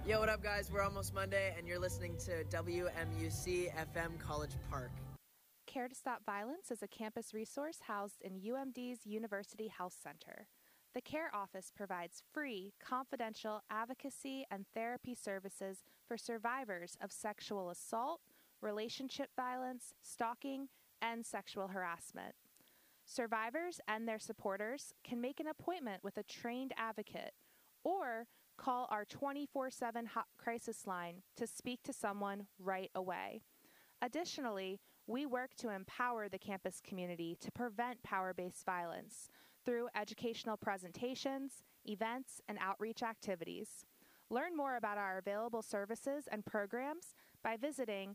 Yo, what up, guys? We're almost Monday, and you're listening to WMUC FM College Park. Care to Stop Violence is a campus resource housed in UMD's University Health Center. The CARE office provides free, confidential advocacy and therapy services for survivors of sexual assault, relationship violence, stalking, and sexual harassment. Survivors and their supporters can make an appointment with a trained advocate or call our 24/7 hot crisis line to speak to someone right away. Additionally, we work to empower the campus community to prevent power-based violence through educational presentations, events, and outreach activities. Learn more about our available services and programs by visiting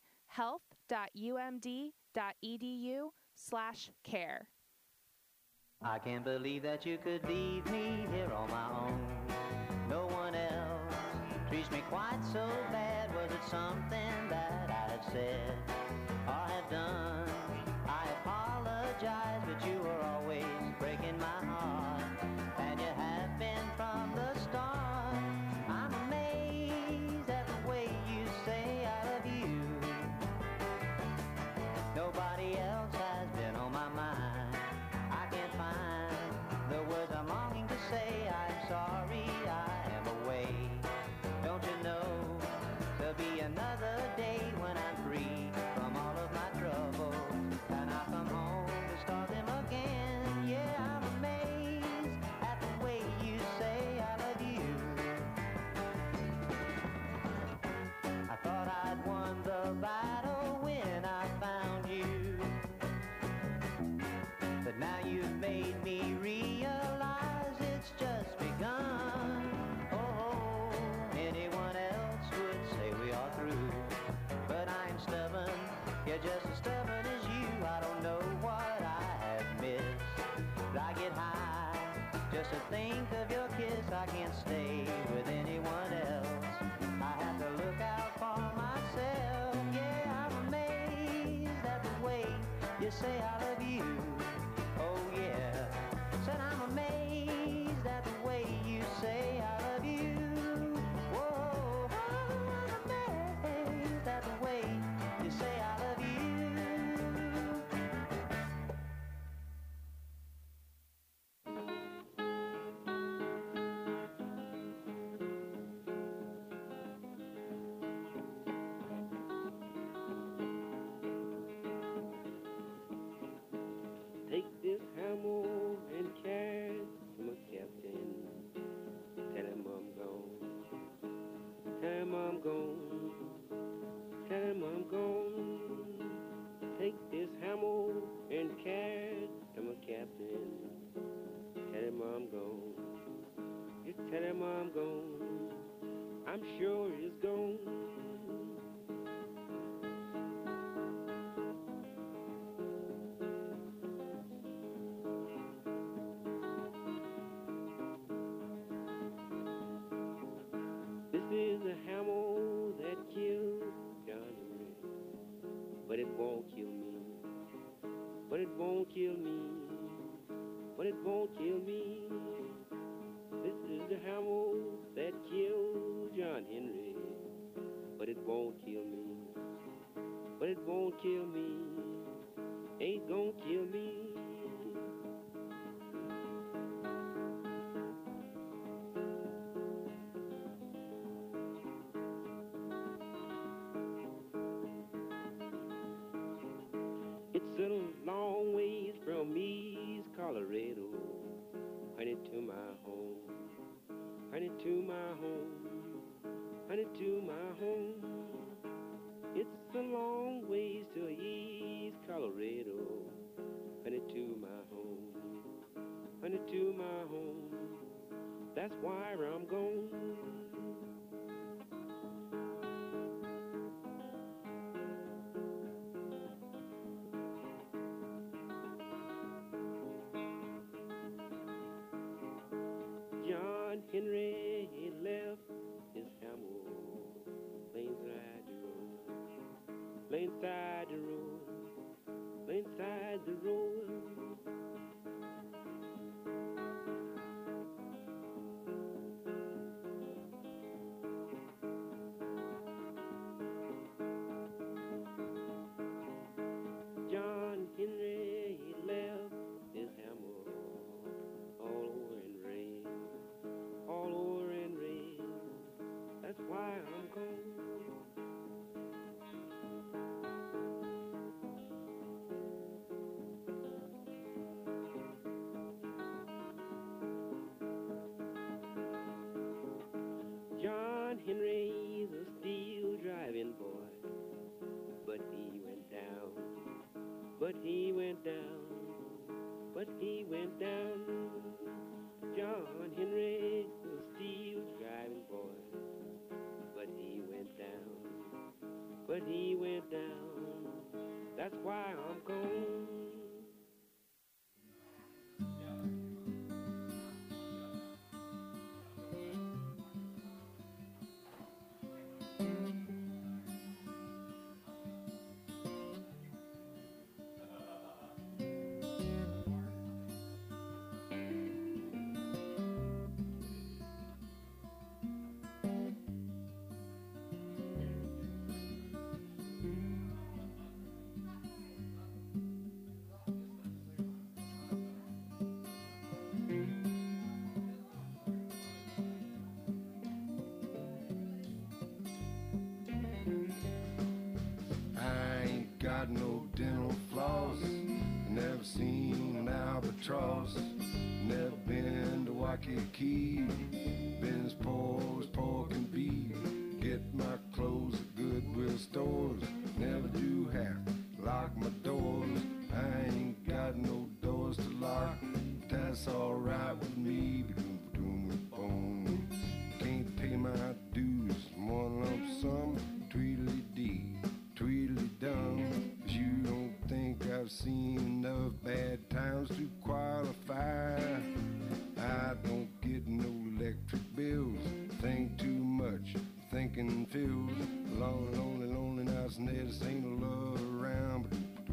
health.umd.edu/care. I can't believe that you could leave me here on my own. No one else treats me quite so bad. Was it something that I had said or have done? I apologize, but you were always breaking my heart, and you have been from the start. I'm amazed at the way you say I love you. Nobody else has been on my mind. I can't find the words I'm longing to say. I'm sorry I am away. Don't you know there'll be another day when I'm free from all of my troubles, and I come home to start them again. Yeah, I'm amazed at the way you say I love you. I thought I'd won the battle when I found you, but now you've made me realize it's just begun. Oh, anyone else would say we are through, but I'm stubborn, you're just as stubborn as you. I don't know what I have missed, but I get high just to think of your kiss. I can't stay with anyone else, I have to look out for myself. Yeah, I'm amazed at the way you say I love you. Oh yeah, said I'm amazed at the way you say I love you. Whoa, I'm amazed at the way you say I love you. Take this hammer and carry to my captain. Tell him I'm gone. Tell him I'm gone. Tell him I'm gone. Take this hammer and carry to my captain. Tell him I'm gone. Just tell him I'm gone. I'm sure he's gone. This is the hammer that killed John Henry, but it won't kill me. But it won't kill me. But it won't kill me. This is the hammer that killed John Henry, but it won't kill me. But it won't kill me. Ain't gonna kill me. It's a long ways from East Colorado, honey, to my home, honey, to my home, honey, to my home. It's a long ways to East Colorado, honey, to my home, honey, to my home. That's why I'm gone. John Henry, he left his hammer, laying side the road, laying side the road, laying side the road. but he went down, but he went down. John Henry was still driving, boy, but he went down, but he went down. That's why I'm gone. Got no dental floss, never seen an albatross, never been to Waikiki, been as poor as pork and beef, get my clothes at Goodwill stores, never do have to lock my doors, I ain't got no doors to lock, that's alright with me, boom, can't pay my dues, one lump sum, tweedly-dee. Tweedly-dum, 'cause you don't think I've seen enough bad times to qualify. I don't get no electric bills, think too much, thinking feels lonely, lonely, lonely nights, and there just ain't no love around.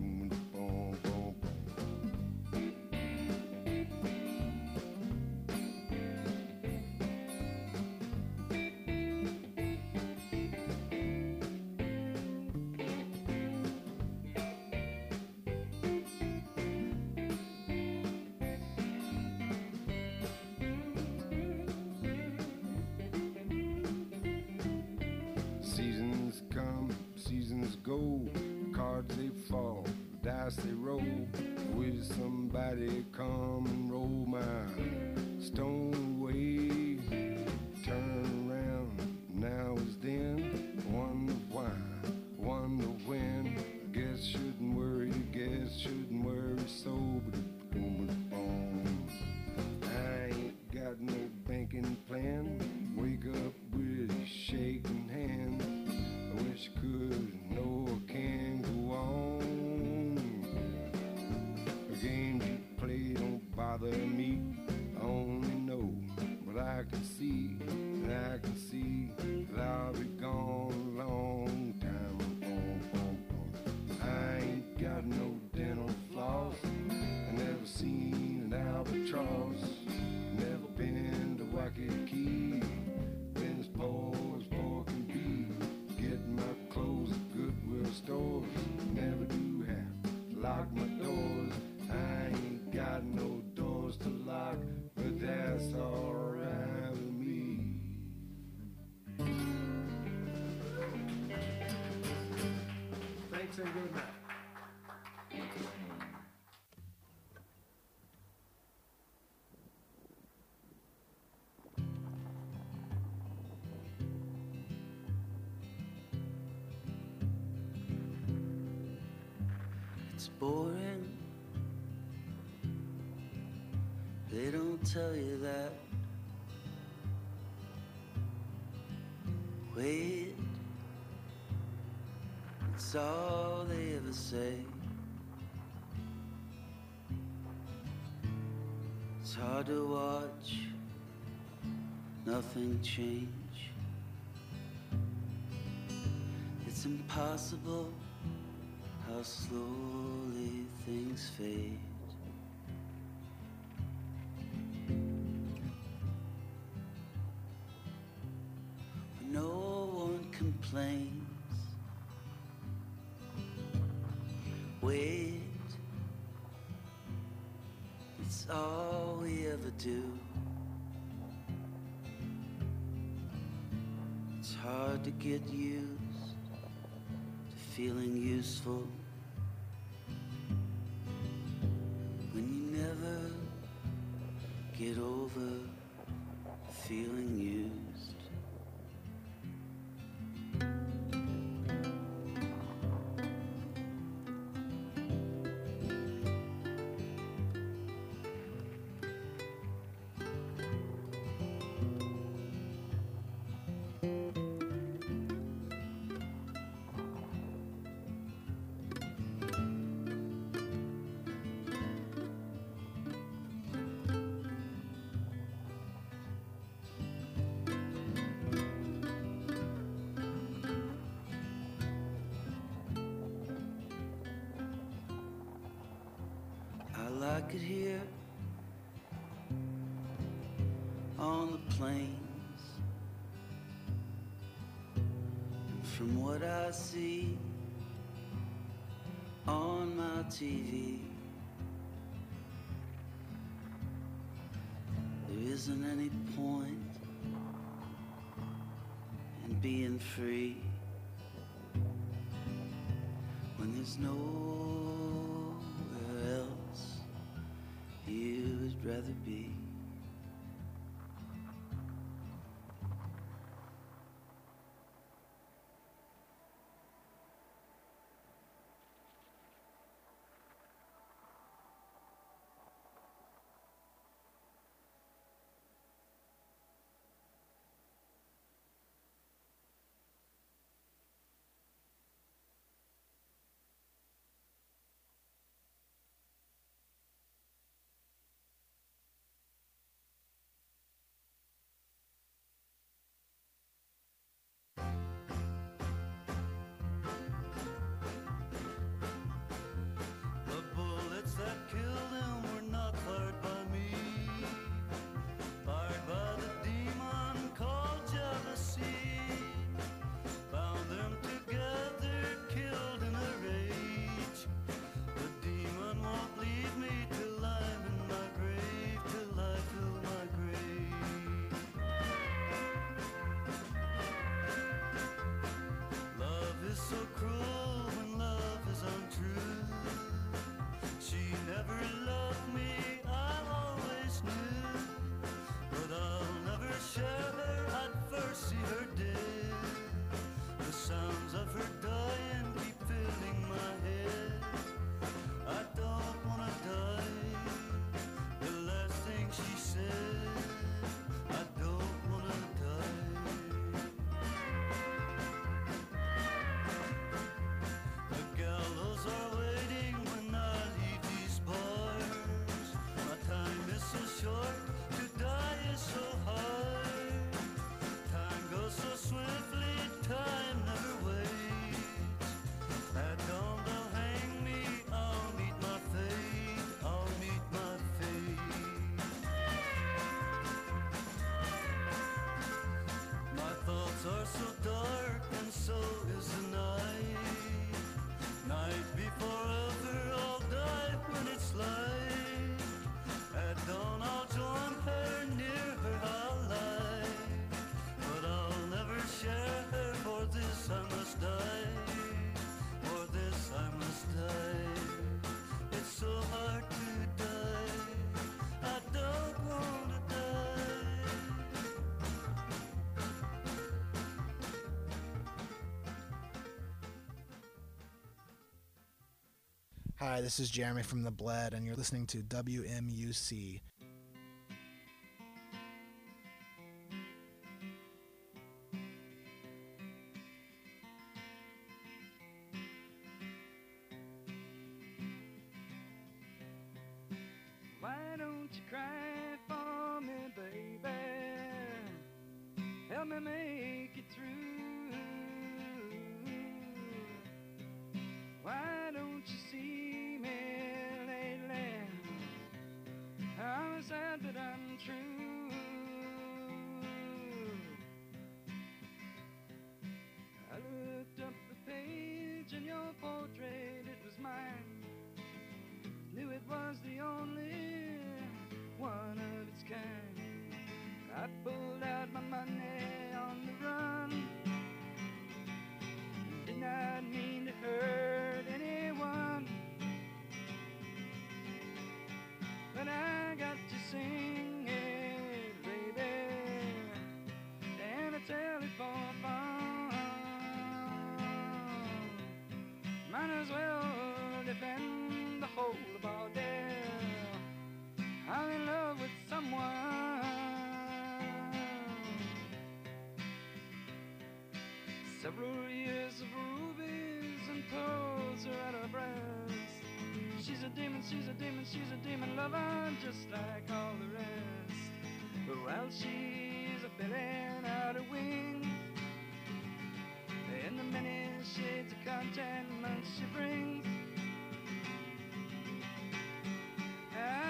Seasons come, seasons go, cards they fall, dice they roll. Will somebody come and roll my stone away? Turn around, now is then, wonder why, wonder when. Guess shouldn't worry, guess shouldn't worry so, I ain't got no banking plan, wake up with a shaking hand. I wish I could, no I can't go on. The games you play don't bother me, I only know what I can see, and I can see that I'll be gone a long time. I ain't got no dental floss, I never seen an albatross, never been to Waikiki, been as poor as pork and beef, getting my clothes at Goodwill stores, never do have to lock my doors, I ain't got no doors to lock, but that's alright with me. Thanks and good night. It's boring. They don't tell you that. Wait, it's all they ever say. It's hard to watch nothing change. It's impossible how slowly things fade. When no one complains, wait, it's all we ever do. It's hard to get used to feeling useful when you never get over feeling used. could hear on the plains. And from what I see on my TV, there isn't any point in being free when there's nowhere else you'd rather be. Hi, this is Jeremy from The Bled, and you're listening to WMUC. Why don't you cry for me, baby? Help me make it through. Why don't you see me lately? I'm sad but I'm true. I looked up the page in your portrait, it was mine. Knew it was the only one of its kind. I pulled out my money on the run. Did not mean to hurt anyone, but I got to sing it, baby, and I tell it for fun. Might as well defend the whole of our day. I'm in love with someone. Several years of rubies and pearls are at her breast. She's a demon, she's a demon, she's a demon lover, just like all the rest. But while she's a billion out of wings, in the many shades of contentment she brings,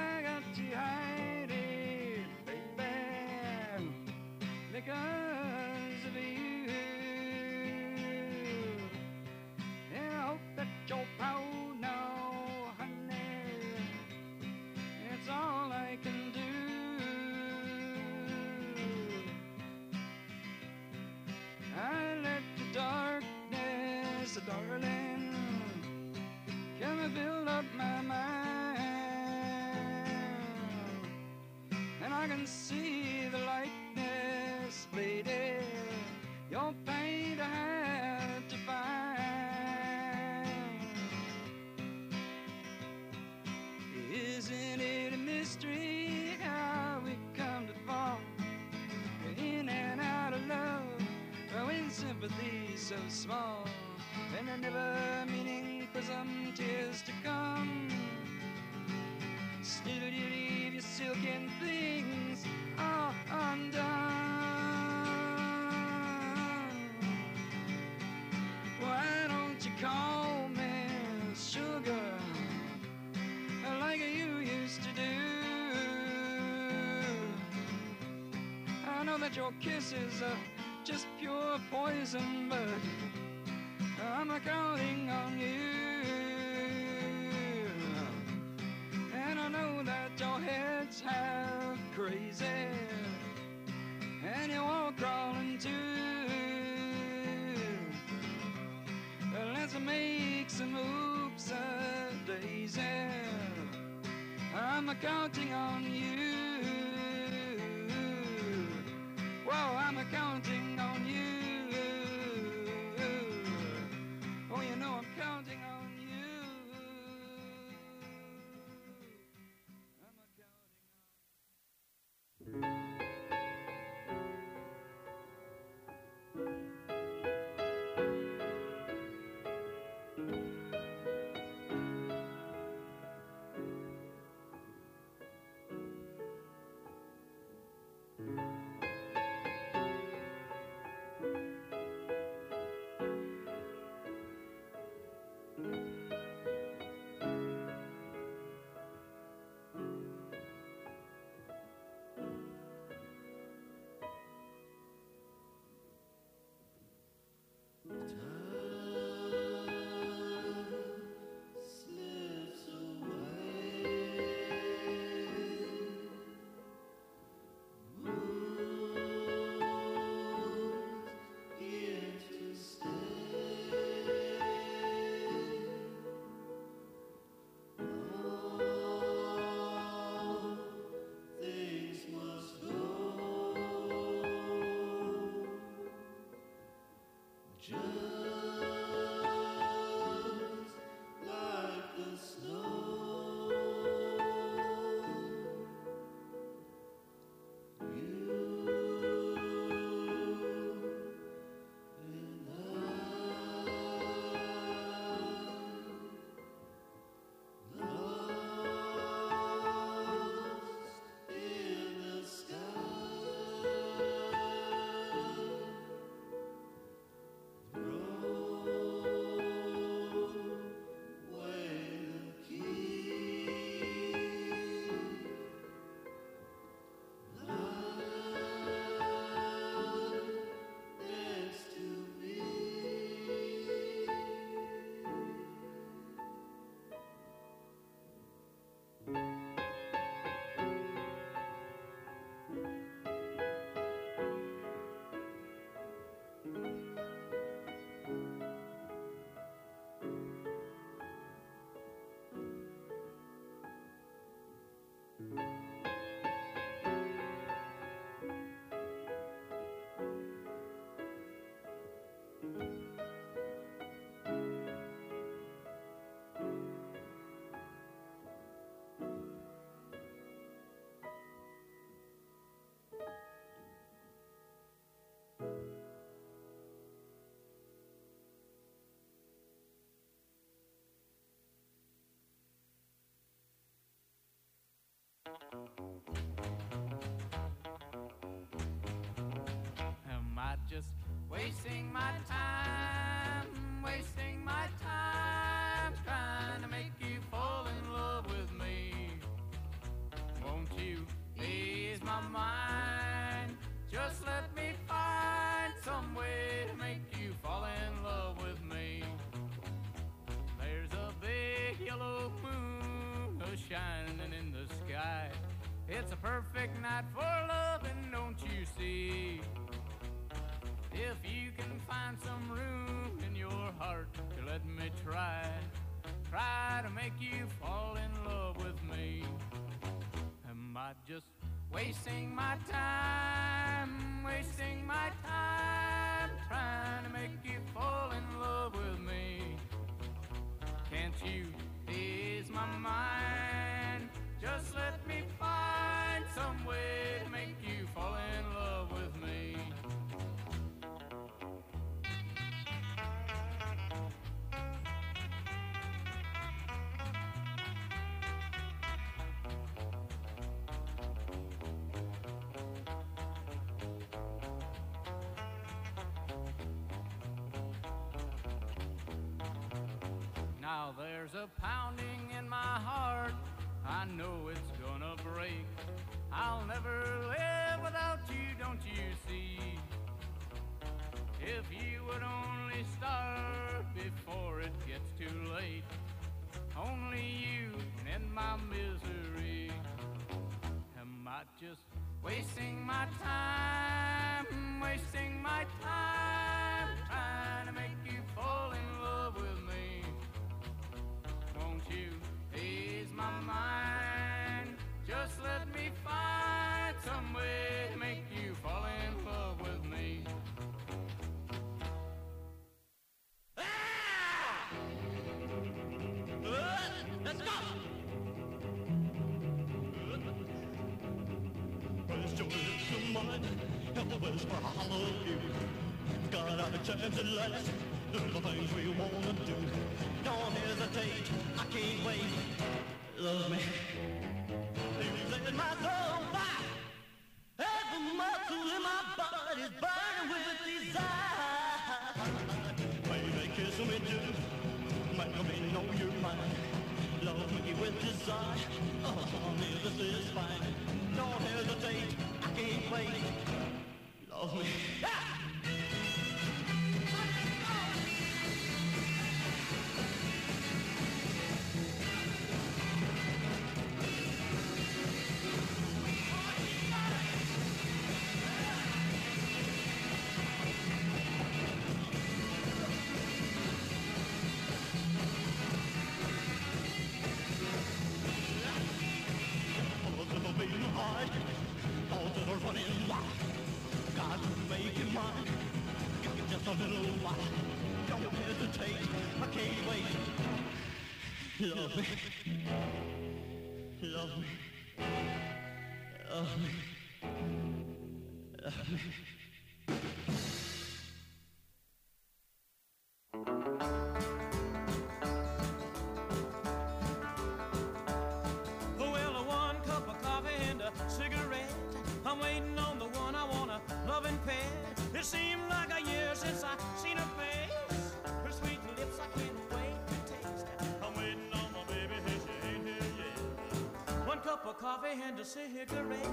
filled up my mind, and I can see the likeness, lady, your pain I had to find. Isn't it a mystery how we come to fall in and out of love, when sympathy's so small, and a never meaning for some tears to come? Still you leave your silken things all undone. Why don't you call me sugar like you used to do? I know that your kisses are just pure poison, but I'm counting on you. And I know that your head's half crazy, and you're all crawling too. Let's make some hoops a daisy. I'm counting on you. Whoa, I'm counting on you. Oh, you know I'm counting on you. I'm counting on. Am I just wasting my time, trying to make you fall in love with me? Won't you ease my mind? Just let me find some way to make you fall in love with me. There's a big yellow moon shining in the sky. It's a perfect night for loving, don't you see? If you can find some room in your heart to let me try, try to make you fall in love with me. Am I just wasting my time, wasting my time, trying to make you fall in love with me? Can't you ease my mind? Just let me find some way to make you fall in love with me. Now there's a pounding in my heart, I know it's gonna break. I'll never live without you, don't you see? If you would only start before it gets too late, only you can end my misery. Am I just wasting my time, wasting my time, trying to make you fall in love with me? Won't you ease my mind? Just let me find some way to make you fall in love with me. Let's go! Where's your lips of mine? And where's my I love you? Got a chance at last. Do the things we wanna do. Don't hesitate, I can't wait. Love me. You set my soul fire. Every muscle in my body's burning with desire. Baby, kiss me too. Make me know you're mine. Love me with desire. Oh, honey, this is fine. Don't hesitate, I can't wait. Love me. Ah! Just a little while, don't hesitate, I can't wait. Love me, love me, love me, love me. Well, one cup of coffee and a cigarette. I'm waiting on the one I wanna love and pet. It seemed like a year since I seen her face. Her sweet lips I can't wait to taste. I'm waiting on my baby, and she ain't here yet. One cup of coffee and a cigarette.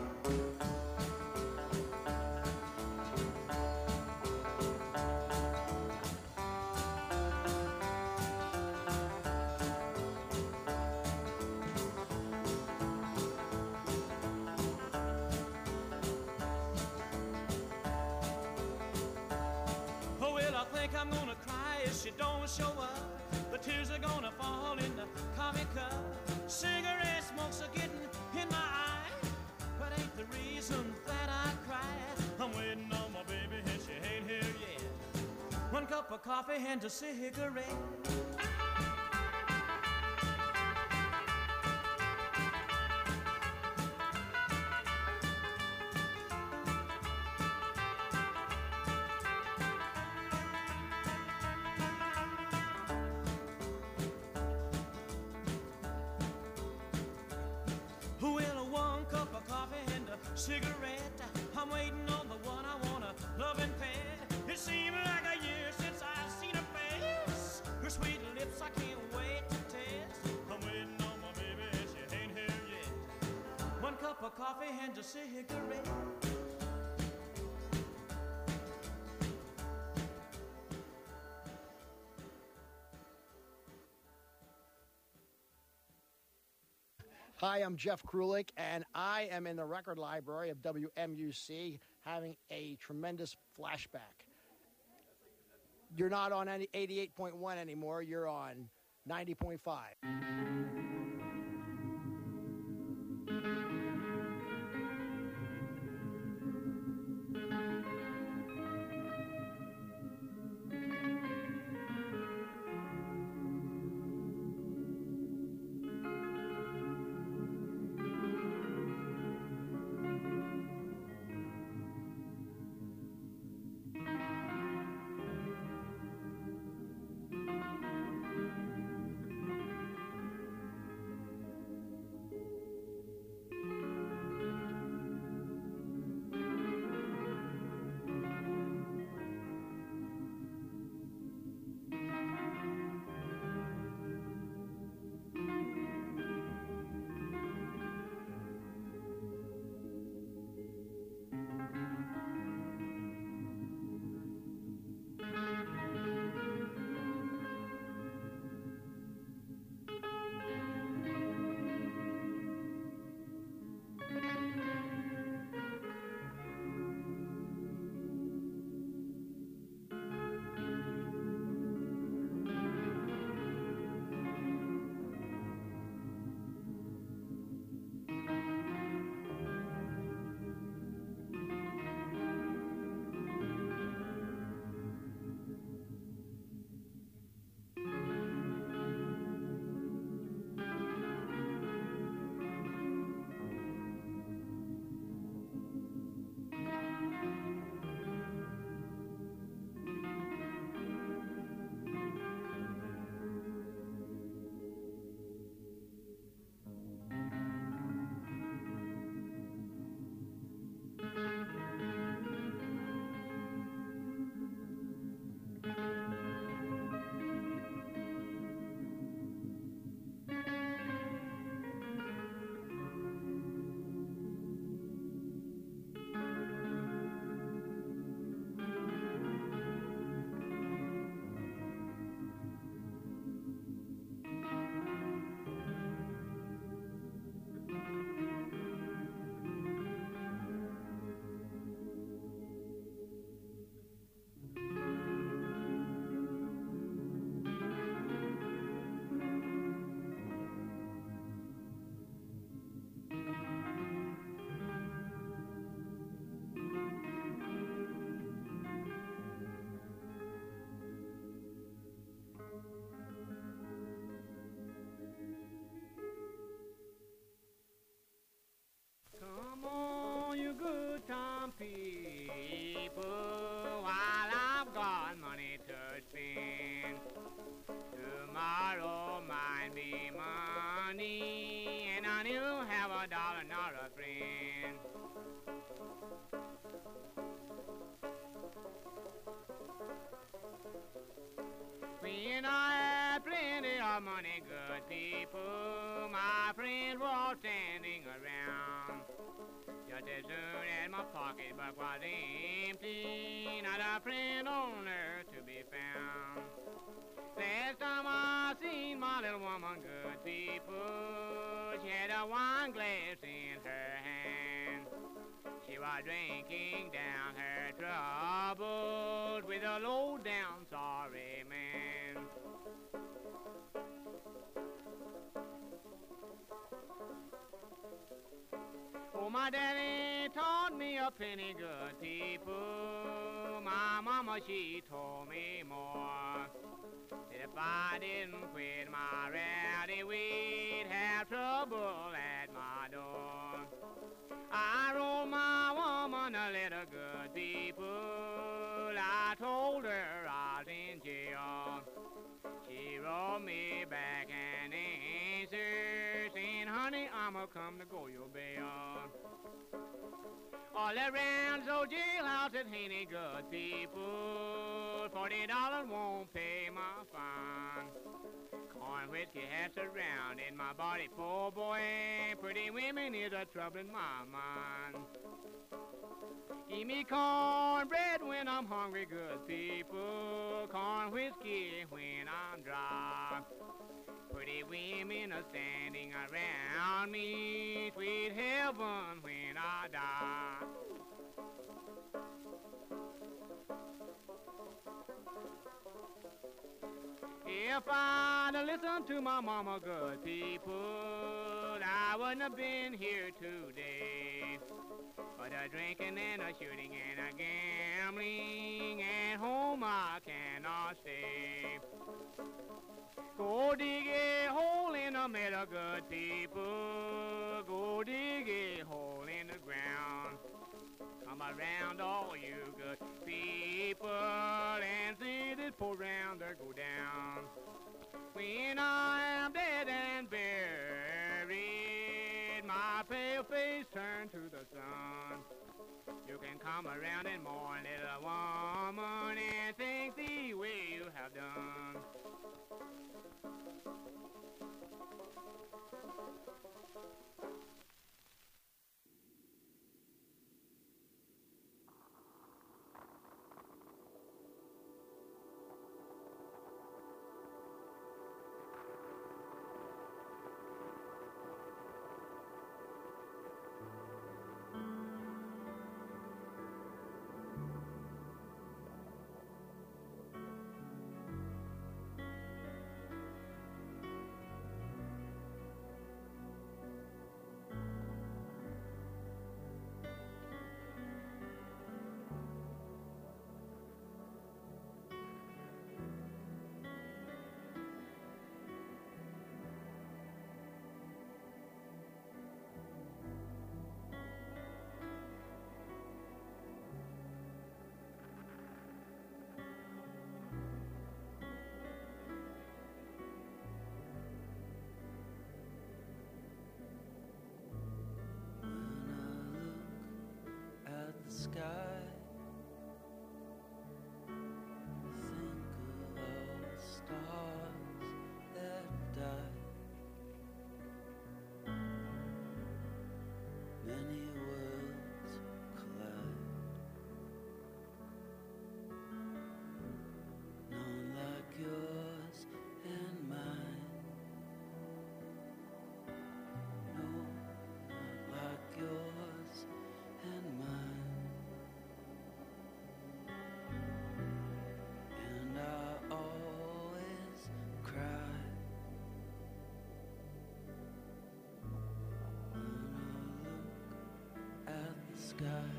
I'm gonna cry if she don't show up. The tears are gonna fall in the coffee cup. Cigarette smokes are getting in my eye, but ain't the reason that I cry. I'm waiting on my baby and she ain't here yet. One cup of coffee and a cigarette. Cigarette, I'm waiting on the one I wanna love and pet. It seemed like a year since I've seen her face. Her sweet lips I can't wait to taste. I'm waiting on my baby and she ain't here yet. One cup of coffee and a cigarette. Hi, I'm Jeff Krulik, and I am in the record library of WMUC having a tremendous flashback. You're not on any 88.1 anymore. You're on 90.5. Come on, you good time people, while I've got money to spend. Tomorrow might be money, and I will have a dollar, not a friend. When I had plenty of money, good people, my friends were standing around. Just as soon as my pocketbook was empty, not a friend on earth to be found. Last time I seen my little woman, good people, she had a wine glass in her hand. She was drinking down her troubles with a low-down sorry man. Oh, my daddy taught me a penny, good people. My mama, she told me more. That if I didn't quit my rowdy, we'd have trouble at my door. I wrote my woman a letter, good people. I told her I was in jail. She wrote me back an answer saying, honey, I'ma come to go your bail. All around so jailhouses ain't any good people. $40 won't pay my fine. Corn whiskey has surrounded my body, poor boy. Pretty women is a trouble in my mind. Give me cornbread when I'm hungry, good people. Corn whiskey when I'm dry. Pretty women are standing around me. Sweet heaven when I die. If if I'd listened to my mama, good people, I wouldn't have been here today. But a drinking and a shooting and a gambling, at home I cannot stay. Go dig a hole in the middle, good people. Go dig a hole in the ground. Come around, all you good people, and see this poor rounder go down. When I am dead and buried, my pale face turn to the sun. You can come around and mourn, little woman, and think the way you have done. Sky, think of all the stars that died. Many worlds collide. None like yours and mine. No, not like yours and mine. Sky.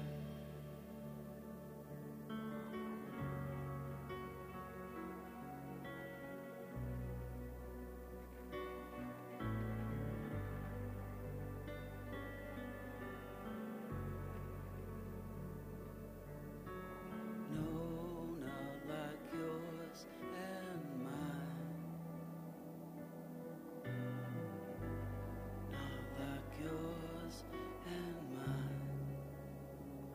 No, not like yours and mine. Not like yours and mine.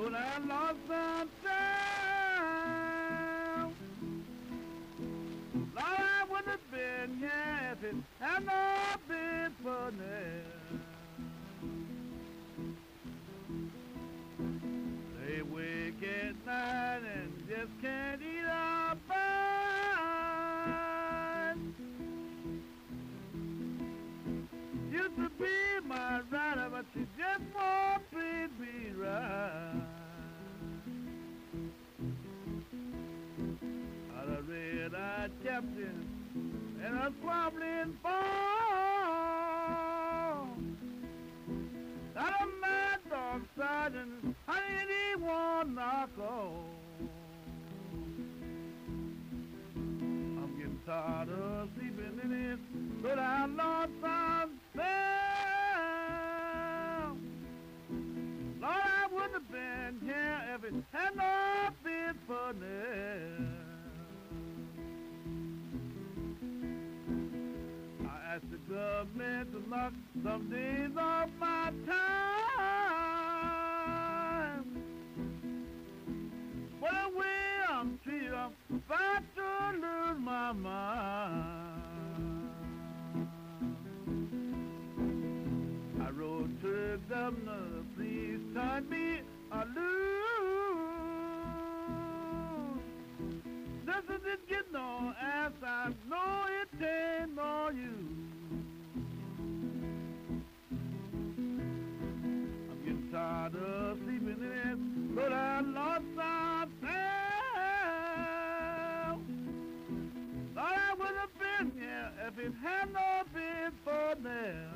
Lord, I lost some time. Lord, I would have been here if it had not been for them. They wake at night and just can't eat our bite. Used to be my rider, but she just won't treat me right. Out of red-eyed captain and a squabbling fall. Out of mad dog sergeant, honey, anyone knock on. I'm getting tired of sleeping in it, but I lost some spell. Lord, I wouldn't have been here if it had not been for them. I asked the government to knock some days off my time. But the way I'm treated, I'm about to lose my mind. I wrote to the governor, please turn me loose. This isn't get no ass, I know it ain't no use. I'm getting tired of sleeping in it, but I lost some time. Thought I would have been here if it had not been for them.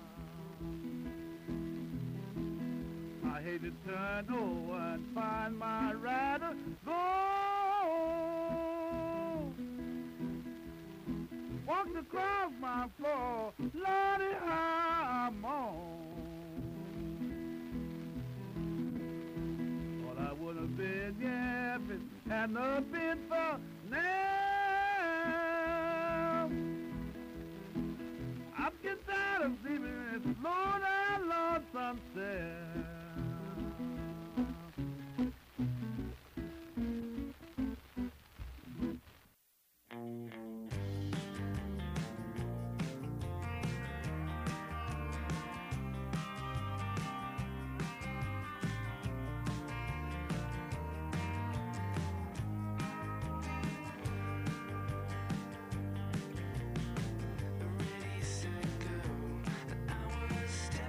I hate to turn over and find my rider gone. Walked across my floor, Lordy, how I'm on. Thought I would have been, yeah, if it had not been for now. I'm getting tired of sleeping in this Lord, I lost some sense. Already said, girl, that I was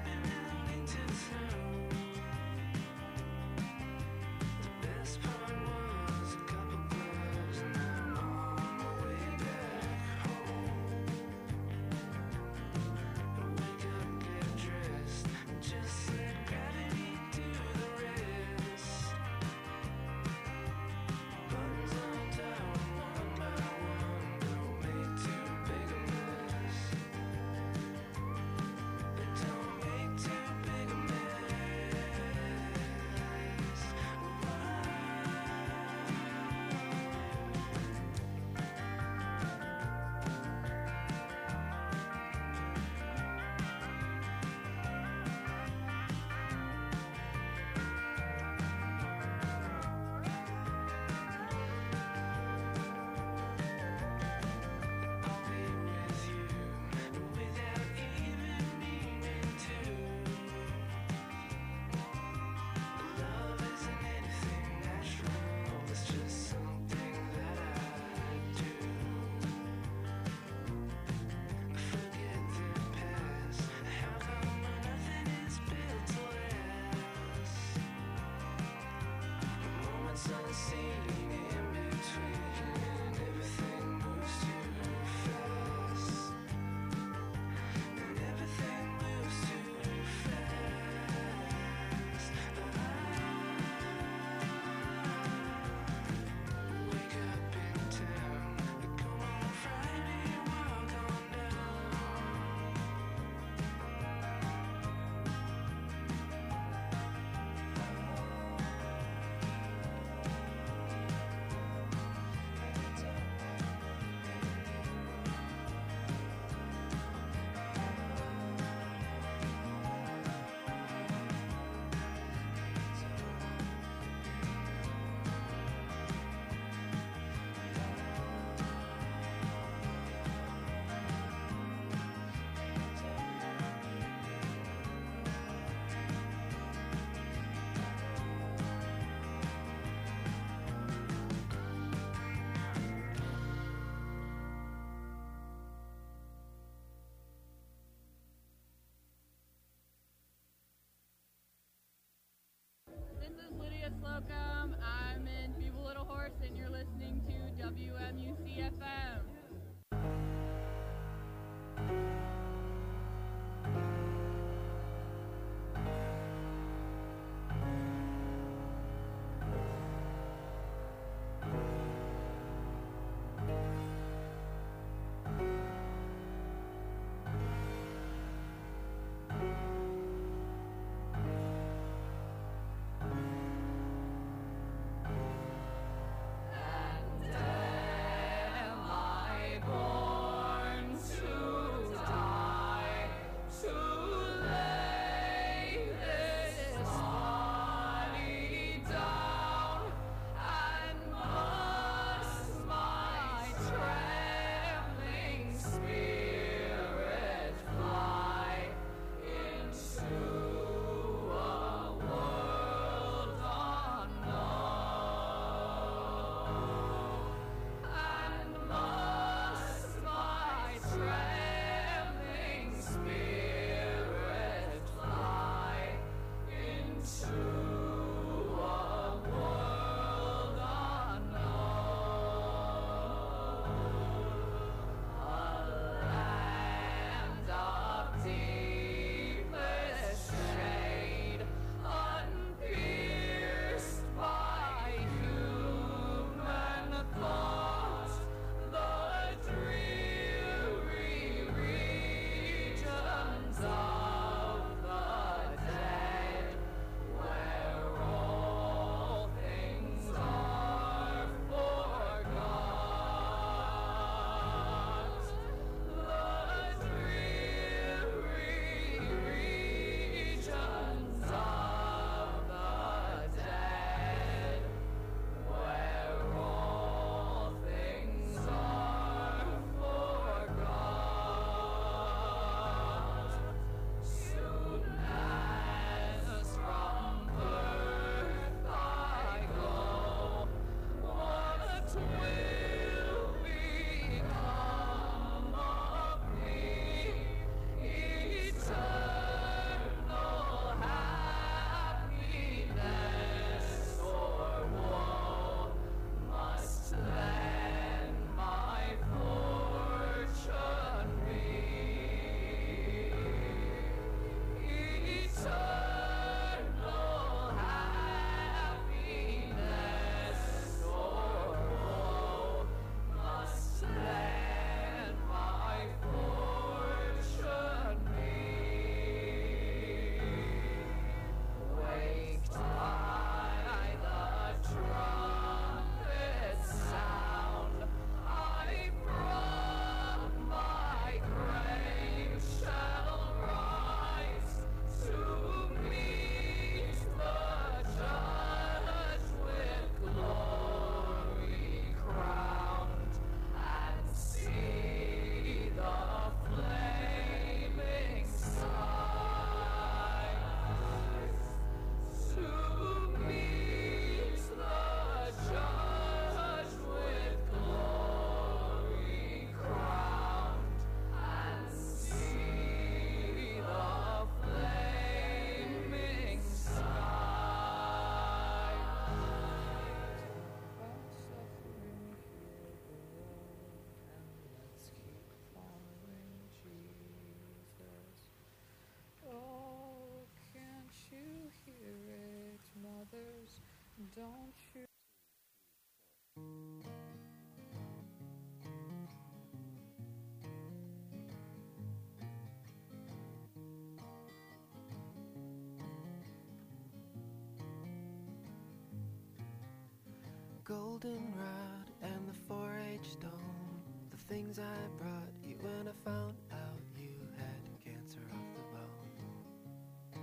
goldenrod and the 4-H stone, the things I brought you when I found out you had cancer of the bone.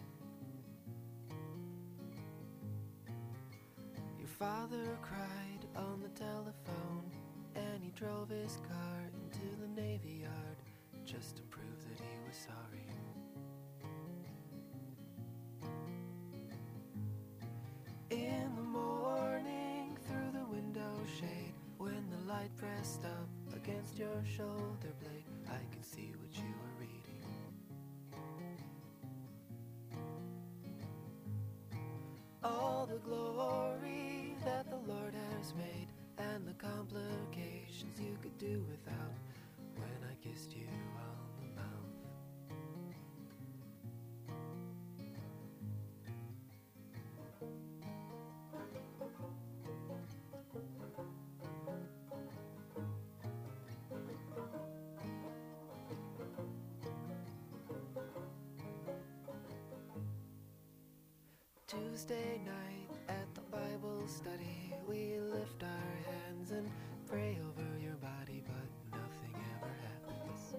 Your father cried on the telephone, and he drove his car into the Navy Yard just to prove that he was sorry. In the morning, through the window shade, when the light pressed up against your shoulder blade, I could see what you were reading. All the glory that the Lord has made, and the complications you could do without, when I kissed you on the mouth. Tuesday night at the Bible study, we lift our hands and pray over your body, but nothing ever happens.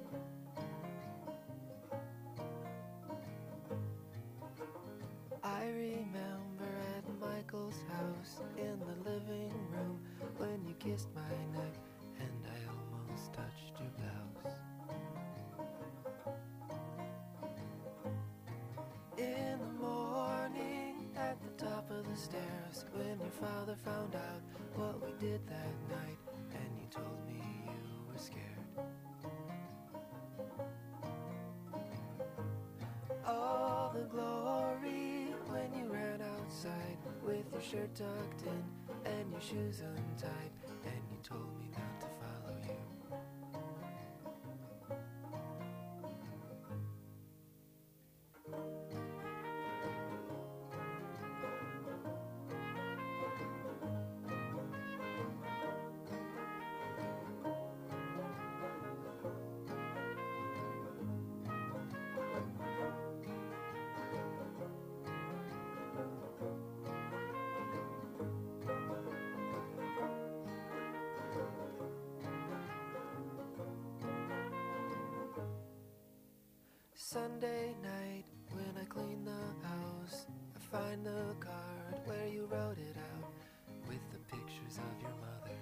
I remember at Michael's house in the living room when you kissed my neck and I almost touched your blouse. In the morning at the top of the stairs, when your father found out what we did that night, and you told me you were scared. All the glory when you ran outside with your shirt tucked in and your shoes untied, and you told me not to follow you. Sunday night, when I clean the house, I find the card where you wrote it out with the pictures of your mother.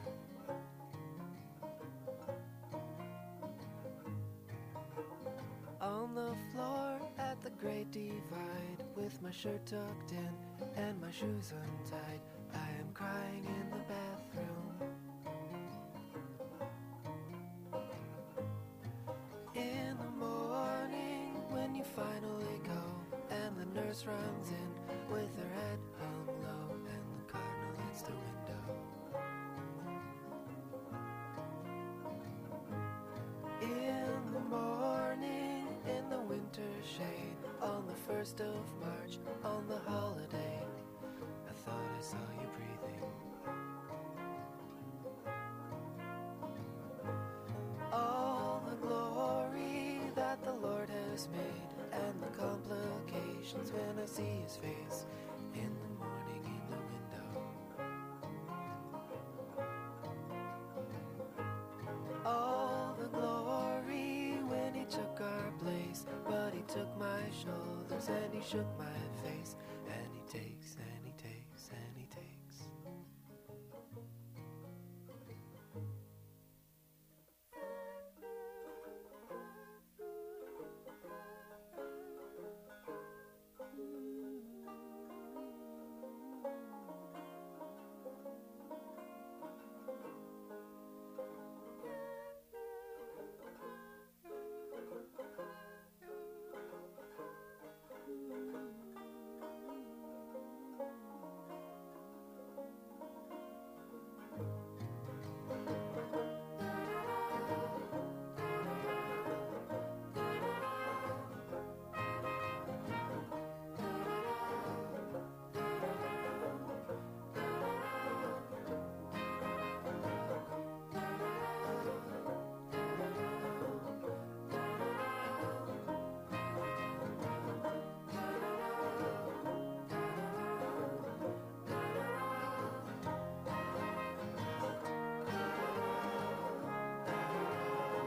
On the floor at the Great Divide, with my shirt tucked in and my shoes untied, I am crying in the bathroom. In the morning, when you finally go, and the nurse runs in with her head hung low, and the cardinal hits the window. In the morning, in the winter shade, on the 1st of March, on the holiday, I thought I saw you breathing. All the glory that the Lord has made, and the complications when I see his face in the morning in the window. All the glory when he took our place, but he took my shoulders and he shook my